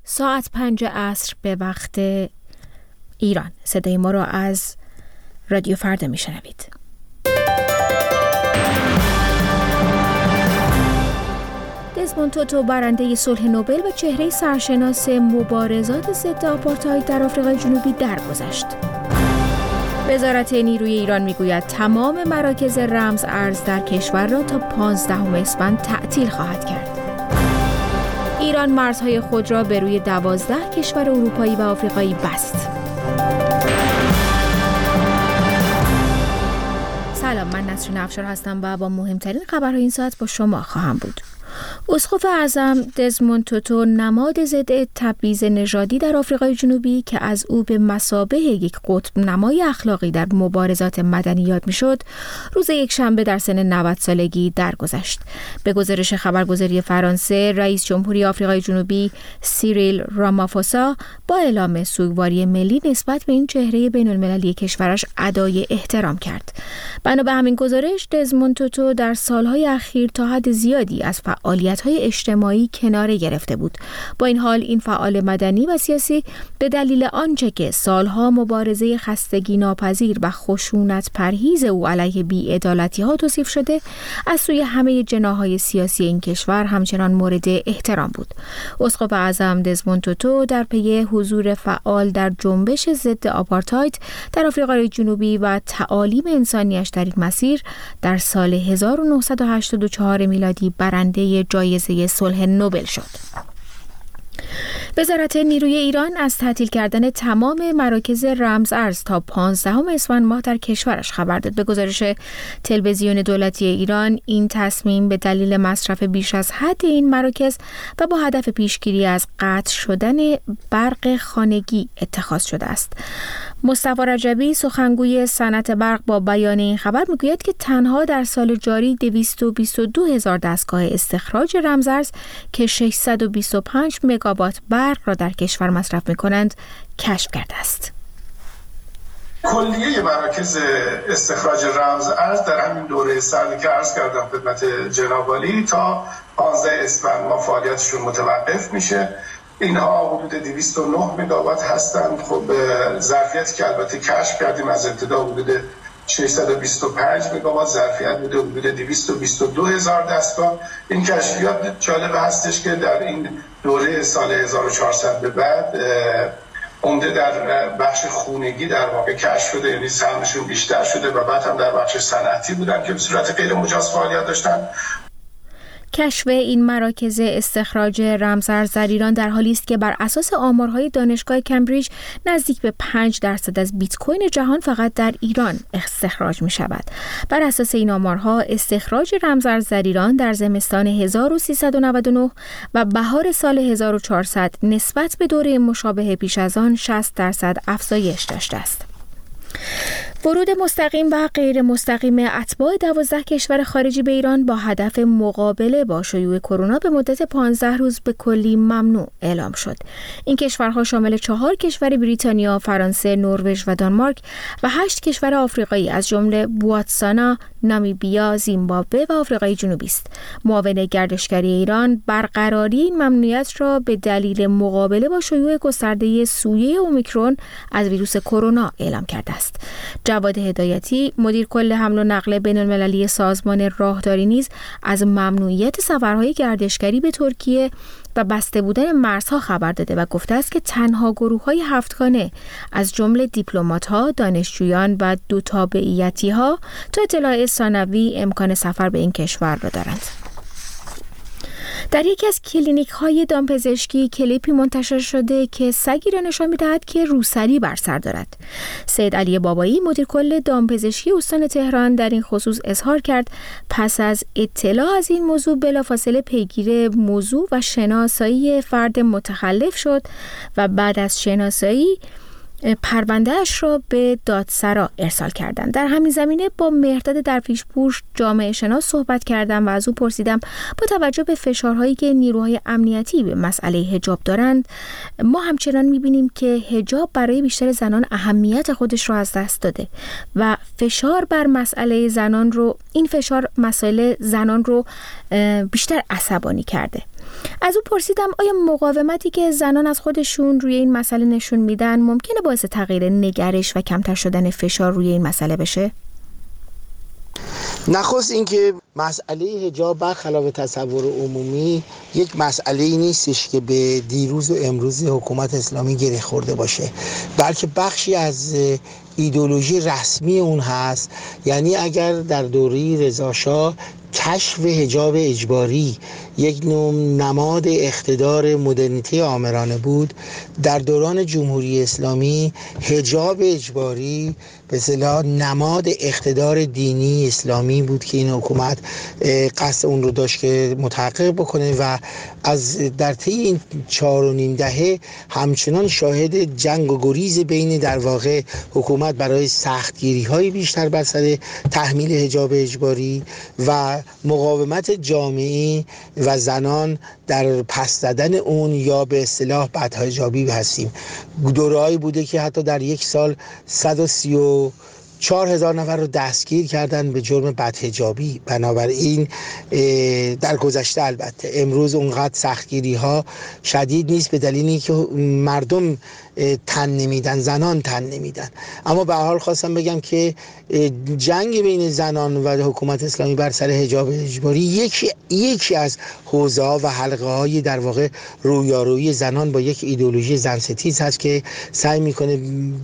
ساعت 5 عصر به وقت ایران. صدای ما را از رادیو فردا میشنوید. دزموند توتو برنده صلح نوبل و چهره سرشناس مبارزات ضد آپارتاید در آفریقای جنوبی درگذشت. وزارت نیروی ایران میگوید تمام مراکز رمز ارز در کشور را تا 15 اسفند تعطیل خواهد کرد. ایران مرزهای خود را به روی 12 کشور اروپایی و آفریقایی بست. سلام، من نسرین افشار هستم و با مهمترین خبرهای این ساعت با شما خواهم بود. اسقف اعظم دزموند توتو، نماد ضد تبعیض نژادی در آفریقای جنوبی که از او به مثابه یک قطب نمای اخلاقی در مبارزات مدنی یاد میشد، روز یکشنبه در سن 90 سالگی درگذشت. به گزارش خبرگزاری فرانسه، رئیس جمهوری آفریقای جنوبی سیریل رامافوسا با اعلام سوگواری ملی نسبت به این چهره بین‌المللی کشورش ادای احترام کرد. بنا به همین گزارش، دزموند توتو در سالهای اخیر تا حد زیادی از فعالیت‌های اجتماعی کناره گرفته بود. با این حال این فعال مدنی و سیاسی به دلیل آنچه که سالها مبارزه خستگی ناپذیر و خشونت پرهیز او علیه بی‌عدالتی‌ها توصیف شده، از سوی همه جناح‌های سیاسی این کشور همچنان مورد احترام بود. اسقف اعظم دزموند توتو در پی حضور فعال در جنبش ضد آپارتاید در آفریقای جنوبی و تعالیم انسانیش در این مسیر، در سال 1984 میلادی برنده جایزه صلح نوبل شد. وزارت نیروی ایران از تعطیل کردن تمام مراکز رمز ارز تا 15 اسفند ماه در کشورش خبر داد. به گزارش تلویزیون دولتی ایران، این تصمیم به دلیل مصرف بیش از حد این مراکز و با هدف پیشگیری از قطع شدن برق خانگی اتخاذ شده است. مصطفی رجبی، سخنگوی صنعت برق، با بیان این خبر میگوید که تنها در سال جاری 222,000 دستگاه استخراج رمزارز که 625 مگاوات برق را در کشور مصرف می‌کنند کشف کرده است. کلیه مراکز استخراج رمز ارز در همین دوره سردی که عرض کردم خدمت جناب عالی تا 15 اسفند ما فعالیتشون متوقف میشه. اینها حدود 209 مگاوات هستند. خب ظرفیتی که البته کشف کردیم از ابتدا حدود 625 مگاوات ظرفیت بوده، حدود 222,000 دستگاه. این کشفیات جالب هستش که در این دوره سال 1400 به بعد عمده در بخش خونگی در واقع کشف شده، یعنی سهمشون بیشتر شده و بعد هم در بخش صنعتی بودن که به صورت غیر مجاز فعالیت داشتن. کشف این مراکز استخراج رمزارز در ایران در حالی است که بر اساس آمارهای دانشگاه کمبریج نزدیک به 5% از بیت کوین جهان فقط در ایران استخراج می شود. بر اساس این آمارها استخراج رمزارز در ایران در زمستان 1399 و بهار سال 1400 نسبت به دوره مشابه پیش از آن 60% افزایش داشته است. ورود مستقیم و غیر مستقیم اتباع 12 کشور خارجی به ایران با هدف مقابله با شیوع کرونا به مدت 15 روز به کلی ممنوع اعلام شد. این کشورها شامل 4 کشور بریتانیا، فرانسه، نروژ و دانمارک و 8 کشور آفریقایی از جمله بوتسوانا، نامیبیا، زیمبابوه و آفریقای جنوبی است. معاون گردشگری ایران برقراری این ممنوعیت را به دلیل مقابله با شیوع گسترده سویه اومیکرون از ویروس کرونا اعلام کرده است. جواد هدایتی، مدیر کل حمل و نقل بین‌المللی سازمان راهداری، نیز از ممنوعیت سفرهای گردشگری به ترکیه و بسته بودن مرزها خبر داده و گفته است که تنها گروه‌های 7گانه از جمله دیپلمات‌ها، دانشجویان و دو تابعیتی‌ها تا اطلاع ثانوی امکان سفر به این کشور را دارند. در یکی از کلینیک‌های دامپزشکی کلیپی منتشر شده که سگی را نشان می‌دهد که روسری بر سر دارد. سید علی بابایی، مدیر کل دامپزشکی استان تهران، در این خصوص اظهار کرد پس از اطلاع از این موضوع بلافاصله پیگیر موضوع و شناسایی فرد متخلف شد و بعد از شناسایی پرونده‌اش را به دادسرا ارسال کردند. در همین زمینه با مهرداد درویشپور، جامعه شناس، صحبت کردم و از او پرسیدم با توجه به فشارهایی که نیروهای امنیتی به مسئله حجاب دارند، ما همچنان می‌بینیم که حجاب برای بیشتر زنان اهمیت خودش را از دست داده و فشار بر مسئله زنان رو، این فشار مسئله زنان رو بیشتر عصبانی کرده. از او پرسیدم آیا مقاومتی که زنان از خودشون روی این مسئله نشون میدن ممکنه باعث تغییر نگرش و کمتر شدن فشار روی این مسئله بشه؟ نخست اینکه مسئله حجاب برخلاف تصور عمومی یک مسئله نیستش که به دیروز و امروز حکومت اسلامی گره خورده باشه، بلکه بخشی از ایدئولوژی رسمی اون هست. یعنی اگر در دوره رضاشاه کشف حجاب اجباری یک نوع نماد اقتدار مدرنیته آمرانه بود، در دوران جمهوری اسلامی حجاب اجباری به اصطلاح نماد اقتدار دینی اسلامی بود که این حکومت قصد اون رو داشت که متحقق بکنه و در طی این 4.5 دهه همچنان شاهد جنگ و گریز بین در واقع حکومت برای سختگیری‌های بیشتر بر سر تحمیل حجاب اجباری و مقاومت جامعه و زنان در پس زدن اون یا به اصطلاح بدحجابی هستیم. دوره‌ای بوده که حتی در یک سال 134,000 نفر رو دستگیر کردن به جرم بدحجابی. بنابراین در گذشته البته امروز اونقدر سختگیری ها شدید نیست به دلیلی که مردم تن نمیدن، زنان تن نمیدن. اما به هر حال خواستم بگم که جنگ بین زنان و حکومت اسلامی بر سر حجاب اجباری یکی از حوزه‌ها و حلقه‌های در واقع رویارویی زنان با یک ایدئولوژی زن ستیز هست که سعی میکنه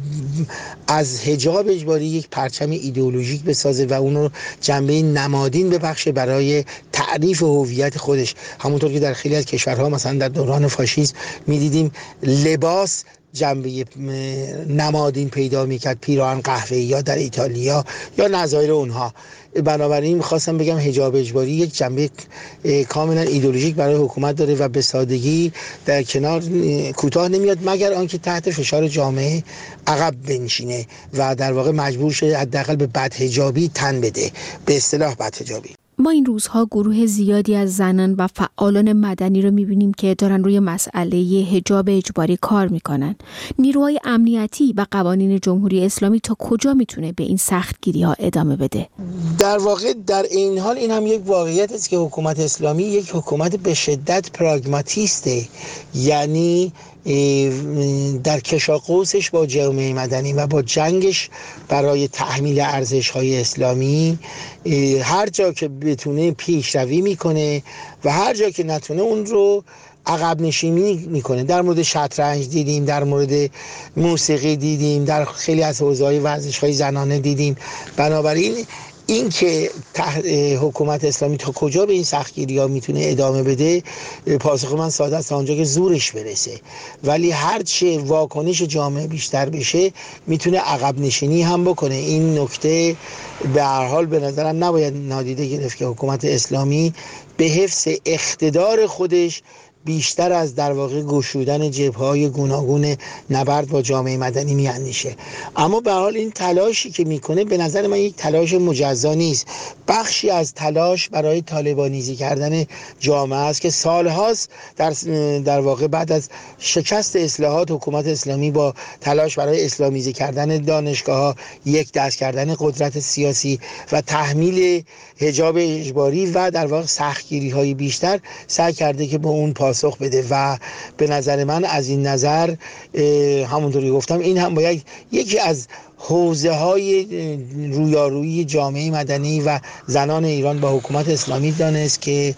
از حجاب اجباری یک پرچم ایدئولوژیک بسازه و اون رو جنبه نمادین ببخشه برای تعریف هویت خودش. همونطور که در خیلی از کشورها مثلا در دوران فاشیسم می‌دیدیم لباس جنبه نمادین پیدا میکرد، پیراهن قهوه‌ای یا در ایتالیا یا نظایر اونها. بنابراین میخواستم بگم حجاب اجباری یک جنبه کاملا ایدئولوژیک برای حکومت داره و به سادگی در کنار کوتاه نمیاد مگر آنکه تحت فشار جامعه عقب بنشینه و در واقع مجبور شه حداقل به بدحجابی تن بده، به اصطلاح بدحجابی. ما این روزها گروه زیادی از زنان و فعالان مدنی رو می‌بینیم که دارن روی مسئله حجاب اجباری کار میکنن. نیروهای امنیتی و قوانین جمهوری اسلامی تا کجا میتونه به این سختگیری‌ها ادامه بده؟ در واقع در این حال این هم یک واقعیت است که حکومت اسلامی یک حکومت به شدت پراگماتیسته، یعنی در کشاقوسش با جامعه مدنی و با جنگش برای تحمیل ارزش‌های اسلامی هر جا که بتونه پیشروی میکنه و هر جا که نتونه اون رو عقب نشینی میکنه. در مورد شطرنج دیدیم، در مورد موسیقی دیدیم، در خیلی از حوزه‌های ورزش‌های زنانه دیدیم. بنابراین این که حکومت اسلامی تا کجا به این سختگیری‌ها میتونه ادامه بده، پاسخ من ساده است، تا آنجا که زورش برسه. ولی هرچه واکنش جامعه بیشتر بشه میتونه عقب نشینی هم بکنه. این نکته به هر حال به نظرم نباید نادیده گرفت که حکومت اسلامی به حفظ اقتدار خودش بیشتر از در واقع گشودن جبهه‌های گوناگون نبرد با جامعه مدنی میاندیشه. اما به هر حال این تلاشی که میکنه به نظر من یک تلاش مجزا نیست، بخشی از تلاش برای طالبانیزی کردن جامعه است که سالهاست در واقع بعد از شکست اصلاحات حکومت اسلامی با تلاش برای اسلامیزی کردن دانشگاه‌ها، یک دست کردن قدرت سیاسی و تحمیل حجاب اجباری و در واقع سختگیری‌های بیشتر سعی کرده که با اون پاسخ بده و به نظر من از این نظر همونطوری گفتم این هم باید یکی از حوزه‌های رویارویی جامعه مدنی و زنان ایران با حکومت اسلامی دانست که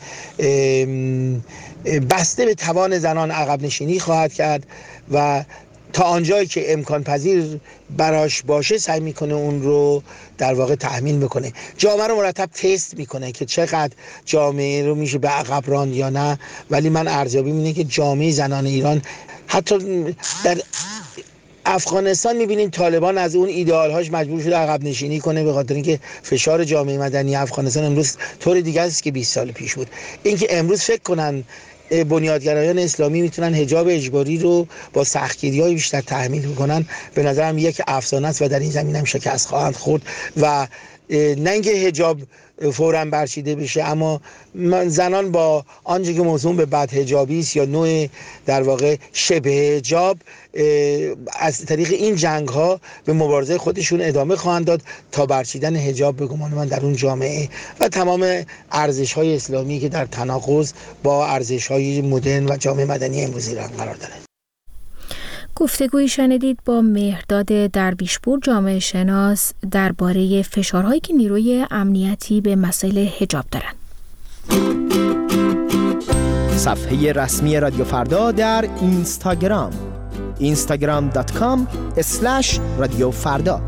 بسته به توان زنان عقب نشینی خواهد کرد و تا آنجایی که امکان پذیر براش باشه سعی میکنه اون رو در واقع تحمیل بکنه. جامعه رو مرتب تست میکنه که چقدر جامعه رو میشه به عقب راند یا نه، ولی من ارزیابیم اینه که جامعه زنان ایران حتی در افغانستان میبینیم طالبان از اون ایدئال‌هاش مجبور شده عقب نشینی کنه به خاطر اینکه فشار جامعه مدنی افغانستان امروز طور دیگه است که 20 سال پیش بود. اینکه امروز فکر کنن بنیادگرایان اسلامی میتونن حجاب اجباری رو با سختگیری‌های بیشتر تحمیل کنن به نظرم یک افسانه است و در این زمینه هم شکست خواهند خورد و نه اینکه حجاب فوراً برچیده بشه، اما زنان با آنچه که موسوم به بدحجابی است یا نوع در واقع شبه حجاب از طریق این جنگ ها به مبارزه خودشون ادامه خواهند داد تا برچیدن حجاب به گمان من در اون جامعه و تمام ارزش های اسلامی که در تناقض با ارزش های مدرن و جامعه مدنی امروزی قرار داره. گفتگویی شنیدید با مهرداد درویشپور جامعه شناس درباره فشارهایی که نیروی امنیتی به مسائل حجاب دارند. صفحه رسمی رادیو فردا در اینستاگرام instagram.com/رادیو فردا.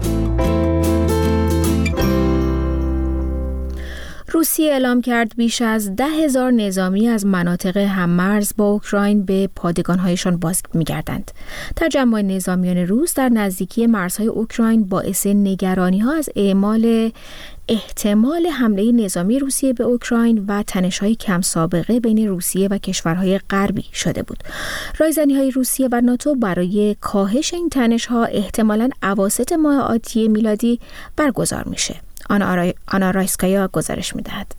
روسیه اعلام کرد بیش از 10,000 نظامی از مناطق هممرز با اوکراین به پادگان‌هایشان باز می‌گردند. تجمع نظامیان روس در نزدیکی مرزهای اوکراین باعث نگرانی‌ها از احتمال حمله نظامی روسیه به اوکراین و تنش‌های کم سابقه بین روسیه و کشورهای غربی شده بود. رایزنی‌های روسیه و ناتو برای کاهش این تنش‌ها احتمالاً اواسط ماه آتی میلادی برگزار میشه. آنا رایسکایا گزارش میدهد.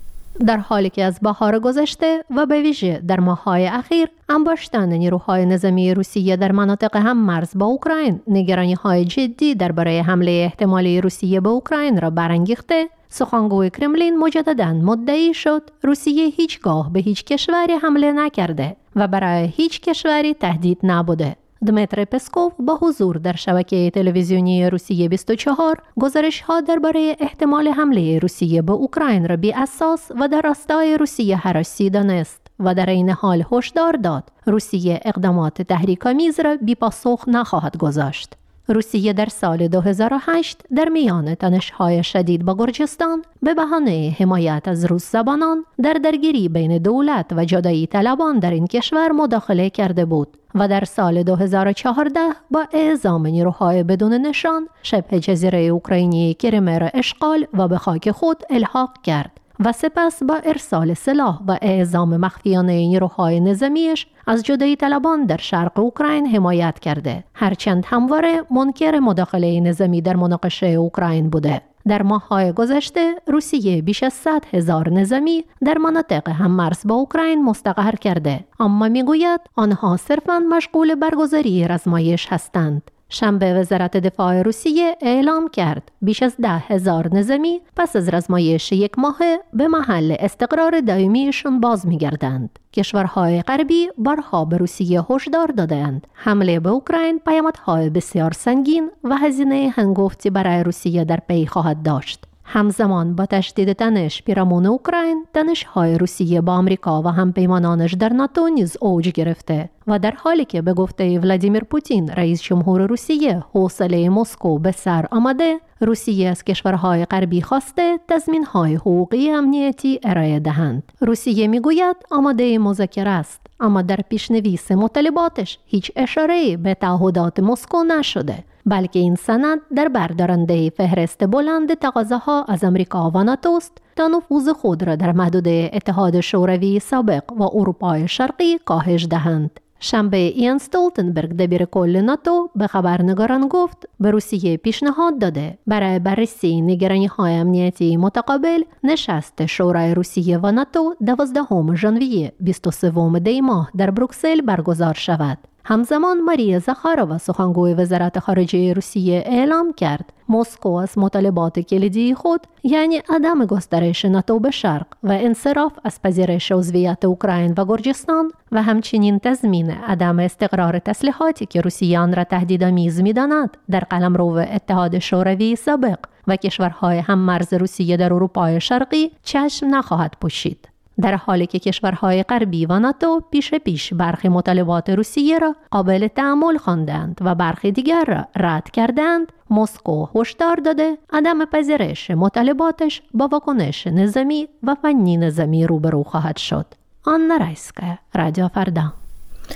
در حالی که از بهار گذشته و به ویژه در ماه‌های اخیر انباشتن نیروهای نظامی روسیه در مناطق هممرز با اوکراین نگرانی‌های جدی درباره حمله احتمالی روسیه به اوکراین را برانگیخته، سخنگوی کرملین مجدداً مدعی شد روسیه هیچگاه به هیچ کشوری حمله نکرده و برای هیچ کشوری تهدید نبوده. دمیتری پسکوف با حضور در شبکه تلویزیونی روسیه 24 گزارش‌ها درباره احتمال حمله روسیه به اوکراین را بی اساس و در راستای روسیه هراسی دانست و در این حال هشدار داد روسیه اقدامات تحریک‌آمیز را بی پاسخ نخواهد گذاشت. روسیه در سال 2008 در میان تنش‌های شدید با گرجستان به بهانه حمایت از روس زبانان در درگیری بین دولت و جدایی طلبان در این کشور مداخله کرده بود و در سال 2014 با اعزام نیروهای بدون نشان شبه جزیره اوکراینی کریمه را اشغال و به خاک خود الحاق کرد و سپس با ارسال سلاح و اعزام مخفیانه نیروهای نظامیش از جدایی طلبان در شرق اوکراین حمایت کرده، هرچند همواره منکر مداخله نظامی در مناقشه اوکراین بوده. در ماه‌های گذشته روسیه بیش از 100,000 نظامی در مناطق هممرز با اوکراین مستقر کرده، اما میگوید آنها صرفاً مشغول برگزاری آزمایش هستند. شنبه وزارت دفاع روسیه اعلام کرد بیش از 10,000 نظامی پس از آزمایش یک ماهه به محل استقرار دائمیشون باز می‌گردند. کشورهای غربی بارها به روسیه هشدار دادند حمله به اوکراین پیامدهای بسیار سنگین و هزینه هنگفتی برای روسیه در پی خواهد داشت. همزمان با تشدید تنش پیرامون اوکراین، تنش‌های روسیه با آمریکا و همپیمانانش در ناتو نیز اوج گرفته و در حالی که به گفته ولادیمیر پوتین رئیس جمهور روسیه حوصله مسکو به سر آمده، روسیه از کشورهای غربی خواسته تضمین‌های حقوقی امنیتی ارائه دهند. روسیه میگوید آماده مذاکره است، اما در پیشنویس مطالباتش هیچ اشاره‌ای به تعهدات مسکو نشده، بلکه این سند در بردارنده فهرست بلند تقاضاها از آمریکا و ناتو است تا نفوذ خود را در محدوده اتحاد شوروی سابق و اروپای شرقی کاهش دهند. شنبه ایان استولتنبرگ دبیر کل ناتو به خبرنگاران گفت به روسیه پیشنهاد داده برای بررسی نگرانی‌های امنیتی متقابل نشست شورای روسیه و ناتو 12 ژانویه 23 دی ماه در بروکسل برگزار شود. همزمان ماریا زاخارova سخنگوی وزارت خارجه روسیه اعلام کرد مسکو از مطالبات کلیدی خود یعنی عدم گسترش ناتو به شرق و انصراف از پذیرش عضویت اوکراین و گرجستان و همچنین تضمین عدم استقرار تسلیحاتی که روسیه آن را تهدیدآمیز می‌داند در قلمرو اتحاد شوروی سابق و کشورهای هممرز روسیه در اروپای شرقی چشم نخواهد پوشید. در حالی که کشورهای غربی و ناتو پیش برخی مطالبات روسیه را قابل تأمل خواندند و برخی دیگر را رد کردند، مسکو هشدار داده عدم پذیرش مطالباتش با واکنش نظامی و فنی نظامی روبرو خواهد شد. آنا رایسکایا، رادیو فردا.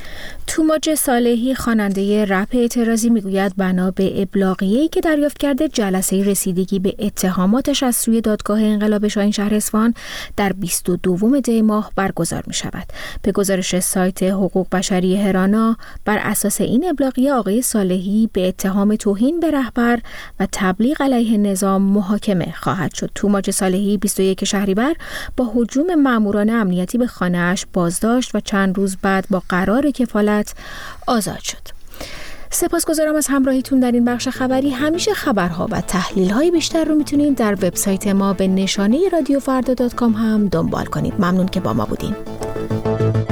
توماج صالحی خواننده رپ اعتراضی میگوید بنا به ابلاغیه‌ای که دریافت کرده جلسه رسیدگی به اتهاماتش از سوی دادگاه انقلاب شاهین شهر اصفهان در 22 دی ماه برگزار می شود. به گزارش سایت حقوق بشری هرانا، بر اساس این ابلاغیه آقای صالحی به اتهام توهین به رهبر و تبلیغ علیه نظام محاکمه خواهد شد. توماج صالحی 21 شهریور با هجوم ماموران امنیتی به خانه‌اش بازداشت و چند روز بعد با قرار کفالت آزاد شد. سپاسگزارم از همراهیتون در این بخش خبری. همیشه خبرها و تحلیل‌های بیشتر رو میتونید در وبسایت ما به نشانه رادیوفردا.com هم دنبال کنید. ممنون که با ما بودین.